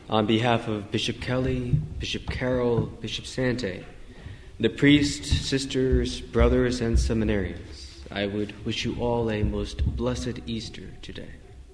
On behalf of Bishop Kelly, Bishop Carroll, Bishop Sante, the priests, sisters, brothers, and seminarians, I would wish you all a most blessed Easter today.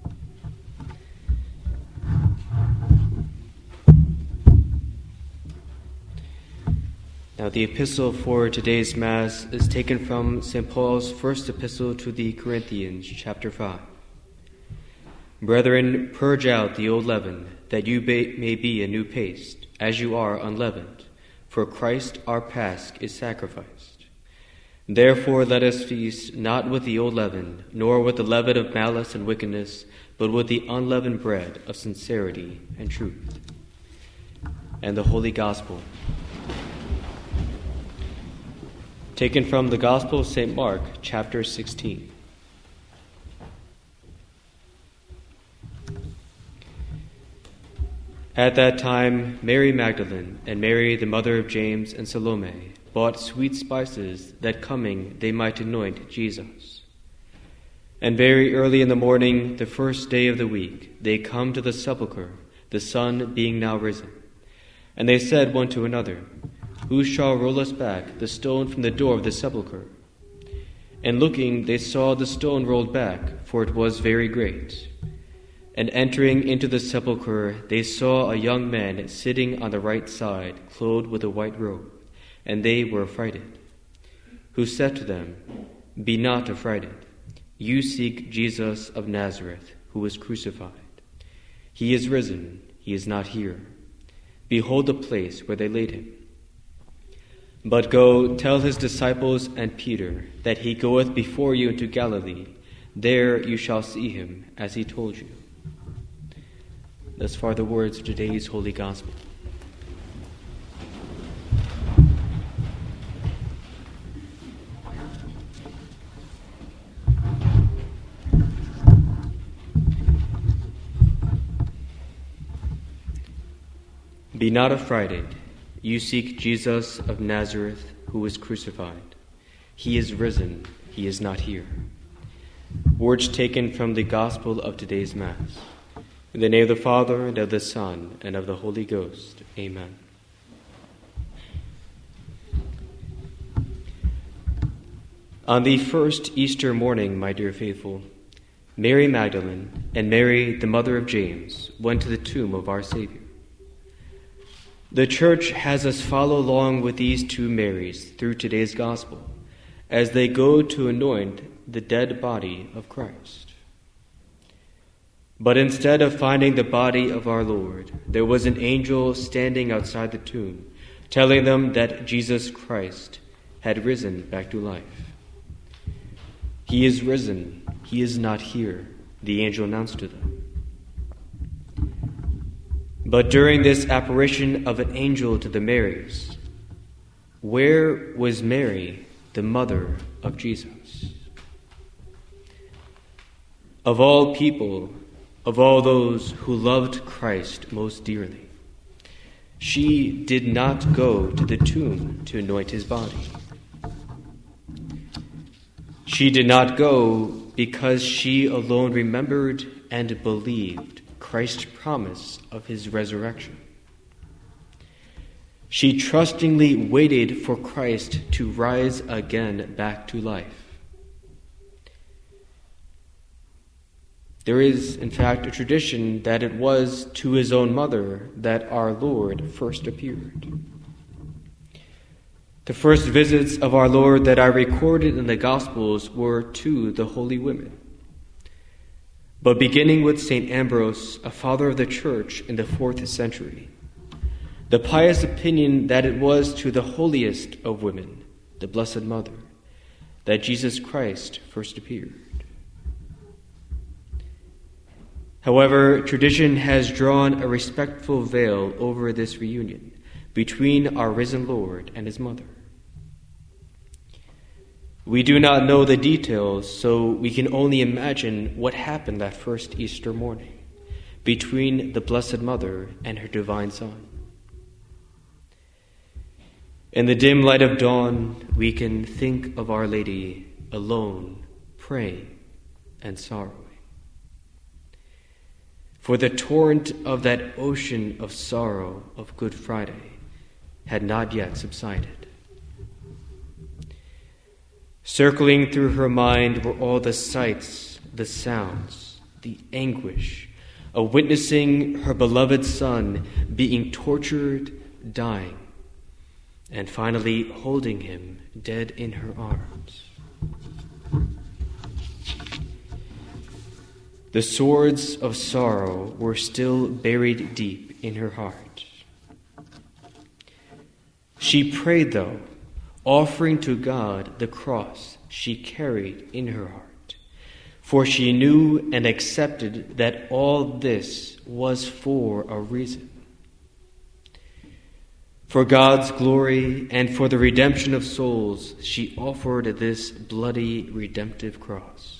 Now, the epistle for today's Mass is taken from St. Paul's first epistle to the Corinthians, chapter 5. Brethren, purge out the old leaven, that you may be a new paste, as you are unleavened. For Christ our Pasch is sacrificed. Therefore let us feast not with the old leaven, nor with the leaven of malice and wickedness, but with the unleavened bread of sincerity and truth. And the Holy Gospel, taken from the Gospel of St. Mark, chapter 16. At that time, Mary Magdalene and Mary, the mother of James, and Salome bought sweet spices, that coming they might anoint Jesus. And very early in the morning, the first day of the week, they come to the sepulchre, the sun being now risen. And they said one to another, Who shall roll us back the stone from the door of the sepulchre? And looking, they saw the stone rolled back, for it was very great. And entering into the sepulchre, they saw a young man sitting on the right side, clothed with a white robe, and they were affrighted. Who said to them, Be not affrighted. You seek Jesus of Nazareth, who was crucified. He is risen, he is not here. Behold the place where they laid him. But go, tell his disciples and Peter that he goeth before you into Galilee. There you shall see him, as he told you. Thus far the words of today's Holy Gospel. Be not affrighted. You seek Jesus of Nazareth, who was crucified. He is risen. He is not here. Words taken from the Gospel of today's Mass. In the name of the Father, and of the Son, and of the Holy Ghost. Amen. On the first Easter morning, my dear faithful, Mary Magdalene and Mary, the mother of James, went to the tomb of our Savior. The Church has us follow along with these two Marys through today's Gospel as they go to anoint the dead body of Christ. But instead of finding the body of our Lord, there was an angel standing outside the tomb, telling them that Jesus Christ had risen back to life. He is risen. He is not here, the angel announced to them. But during this apparition of an angel to the Marys, where was Mary, the mother of Jesus? Of all people, of all those who loved Christ most dearly, she did not go to the tomb to anoint his body. She did not go because she alone remembered and believed Christ's promise of his resurrection. She trustingly waited for Christ to rise again back to life. There is, in fact, a tradition that it was to his own mother that our Lord first appeared. The first visits of our Lord that are recorded in the Gospels were to the holy women. But beginning with St. Ambrose, a father of the Church in the 4th century, the pious opinion that it was to the holiest of women, the Blessed Mother, that Jesus Christ first appeared. However, tradition has drawn a respectful veil over this reunion between our risen Lord and his mother. We do not know the details, so we can only imagine what happened that first Easter morning between the Blessed Mother and her divine Son. In the dim light of dawn, we can think of Our Lady alone, praying and sorrowing. for the torrent of that ocean of sorrow of Good Friday had not yet subsided. Circling through her mind were all the sights, the sounds, the anguish of witnessing her beloved son being tortured, dying, and finally holding him dead in her arms. The swords of sorrow were still buried deep in her heart. She prayed, though, offering to God the cross she carried in her heart, for she knew and accepted that all this was for a reason. For God's glory and for the redemption of souls, she offered this bloody redemptive cross.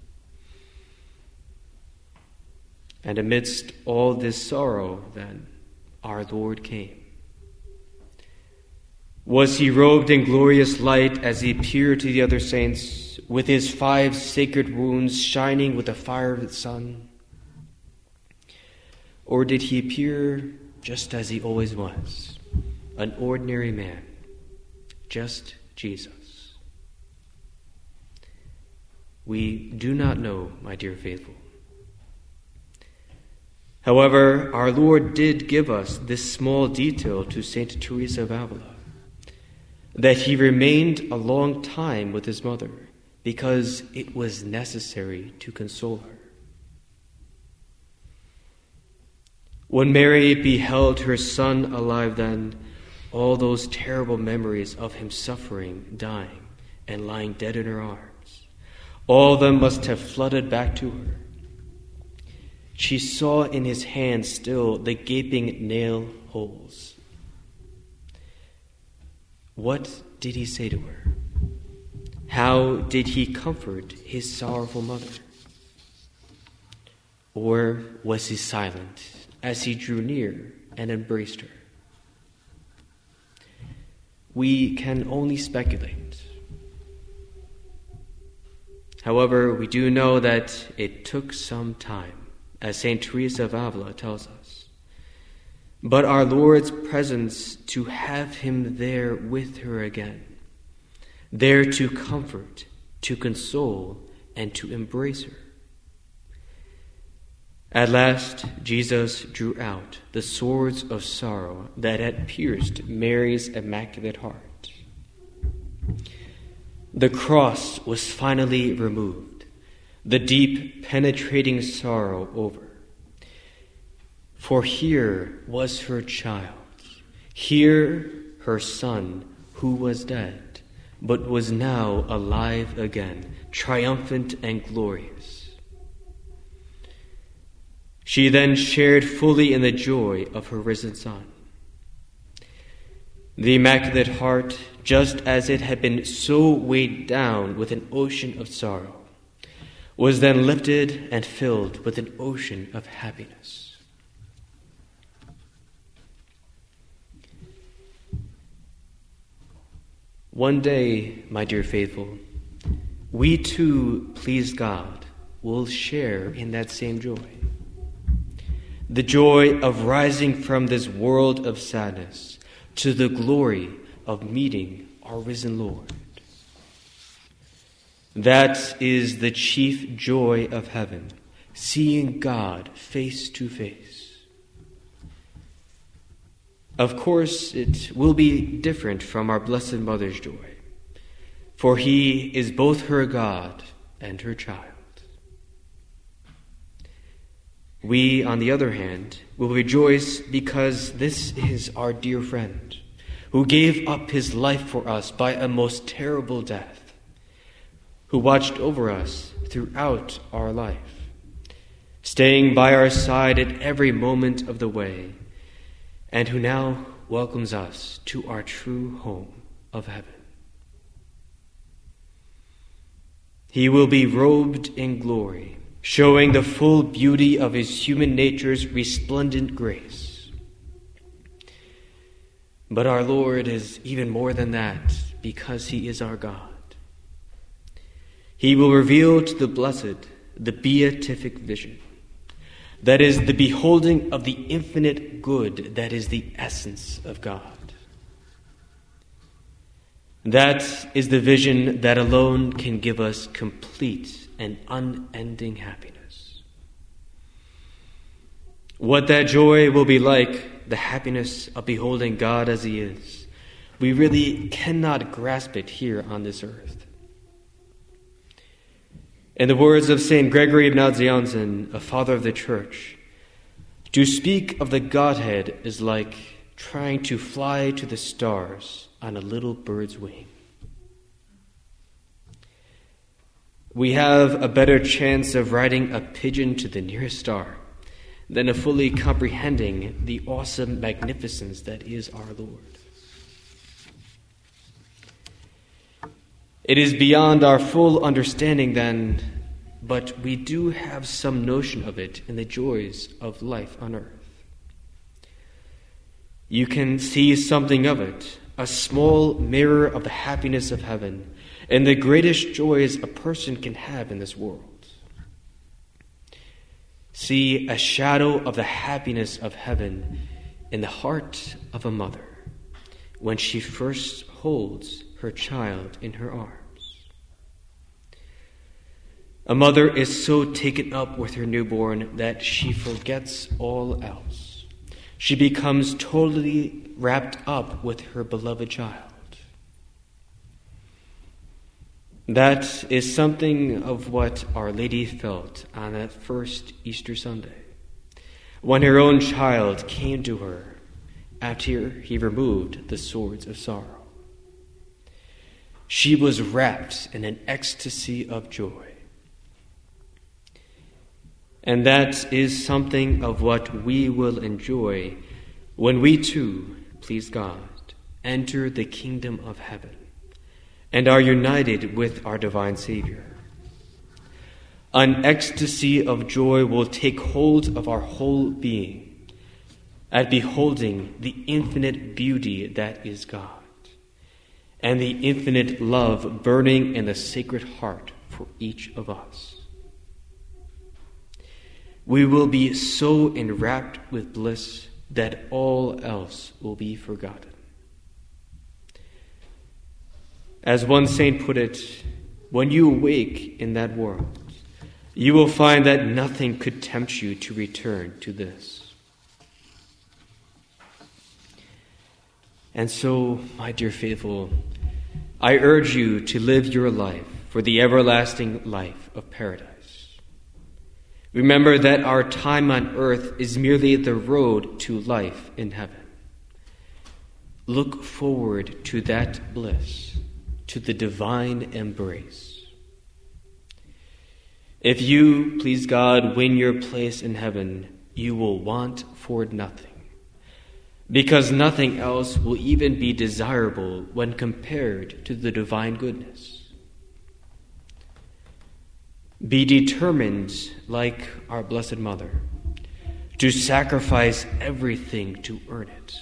And amidst all this sorrow, then, our Lord came. Was he robed in glorious light as he appeared to the other saints, with his 5 sacred wounds shining with the fire of the sun? Or did he appear just as he always was, an ordinary man, just Jesus? We do not know, my dear faithful. However, our Lord did give us this small detail to Saint Teresa of Avila, that he remained a long time with his mother because it was necessary to console her. When Mary beheld her son alive then, all those terrible memories of him suffering, dying, and lying dead in her arms, all of them must have flooded back to her. She saw in his hands still the gaping nail holes. What did he say to her? How did he comfort his sorrowful mother? Or was he silent as he drew near and embraced her? We can only speculate. However, we do know that it took some time, as Saint Teresa of Avila tells us. But our Lord's presence to have him there with her again, there to comfort, to console, and to embrace her. At last, Jesus drew out the swords of sorrow that had pierced Mary's immaculate heart. The cross was finally removed, the deep, penetrating sorrow over. For here was her child, here her son who was dead, but was now alive again, triumphant and glorious. She then shared fully in the joy of her risen son. The Immaculate Heart, just as it had been so weighed down with an ocean of sorrow, was then lifted and filled with an ocean of happiness. One day, my dear faithful, we too, please God, will share in that same joy. The joy of rising from this world of sadness to the glory of meeting our risen Lord. That is the chief joy of heaven, seeing God face to face. Of course, it will be different from our Blessed Mother's joy, for he is both her God and her child. We, on the other hand, will rejoice because this is our dear friend who gave up his life for us by a most terrible death, who watched over us throughout our life, staying by our side at every moment of the way, and who now welcomes us to our true home of heaven. He will be robed in glory, showing the full beauty of his human nature's resplendent grace. But our Lord is even more than that, because he is our God. He will reveal to the blessed the beatific vision, That is the beholding of the infinite good that is the essence of God. That is the vision that alone can give us complete and unending happiness. What that joy will be like, the happiness of beholding God as He is, we really cannot grasp it here on this earth. In the words of St. Gregory of Nazianzen, a father of the Church, to speak of the Godhead is like trying to fly to the stars on a little bird's wing. We have a better chance of riding a pigeon to the nearest star than of fully comprehending the awesome magnificence that is our Lord. It is beyond our full understanding then, but we do have some notion of it in the joys of life on earth. You can see something of it, a small mirror of the happiness of heaven and the greatest joys a person can have in this world. See a shadow of the happiness of heaven in the heart of a mother when she first holds her child in her arms. A mother is so taken up with her newborn that she forgets all else. She becomes totally wrapped up with her beloved child. That is something of what Our Lady felt on that first Easter Sunday, when her own child came to her after He removed the swords of sorrow. She was wrapped in an ecstasy of joy. And that is something of what we will enjoy when we too, please God, enter the kingdom of heaven and are united with our divine Savior. An ecstasy of joy will take hold of our whole being at beholding the infinite beauty that is God and the infinite love burning in the Sacred Heart for each of us. We will be so enwrapped with bliss that all else will be forgotten. As one saint put it, when you awake in that world, you will find that nothing could tempt you to return to this. And so, my dear faithful, I urge you to live your life for the everlasting life of paradise. Remember that our time on earth is merely the road to life in heaven. Look forward to that bliss, to the divine embrace. If you, please God, win your place in heaven, you will want for nothing, because nothing else will even be desirable when compared to the divine goodness. Be determined, like our Blessed Mother, to sacrifice everything to earn it.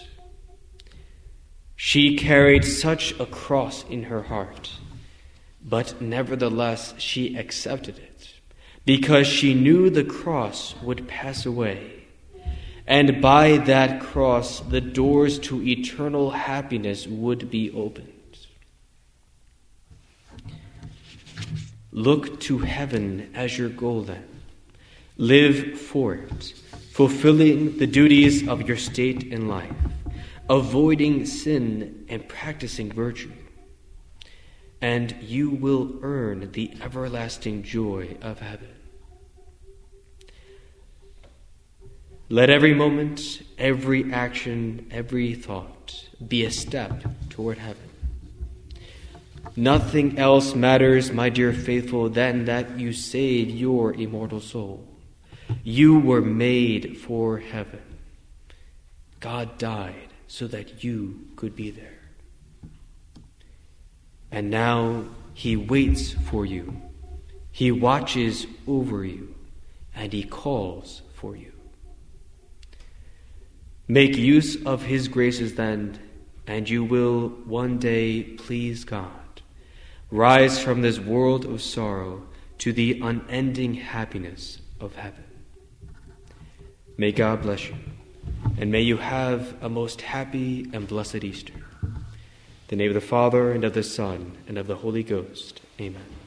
She carried such a cross in her heart, but nevertheless she accepted it, because she knew the cross would pass away, and by that cross the doors to eternal happiness would be opened. Look to heaven as your goal then. Live for it, fulfilling the duties of your state in life, avoiding sin and practicing virtue, and you will earn the everlasting joy of heaven. Let every moment, every action, every thought be a step toward heaven. Nothing else matters, my dear faithful, than that you save your immortal soul. You were made for heaven. God died so that you could be there. And now He waits for you. He watches over you, and He calls for you. Make use of His graces then, and you will one day please God. Rise from this world of sorrow to the unending happiness of heaven. May God bless you, and may you have a most happy and blessed Easter. In the name of the Father, and of the Son, and of the Holy Ghost. Amen.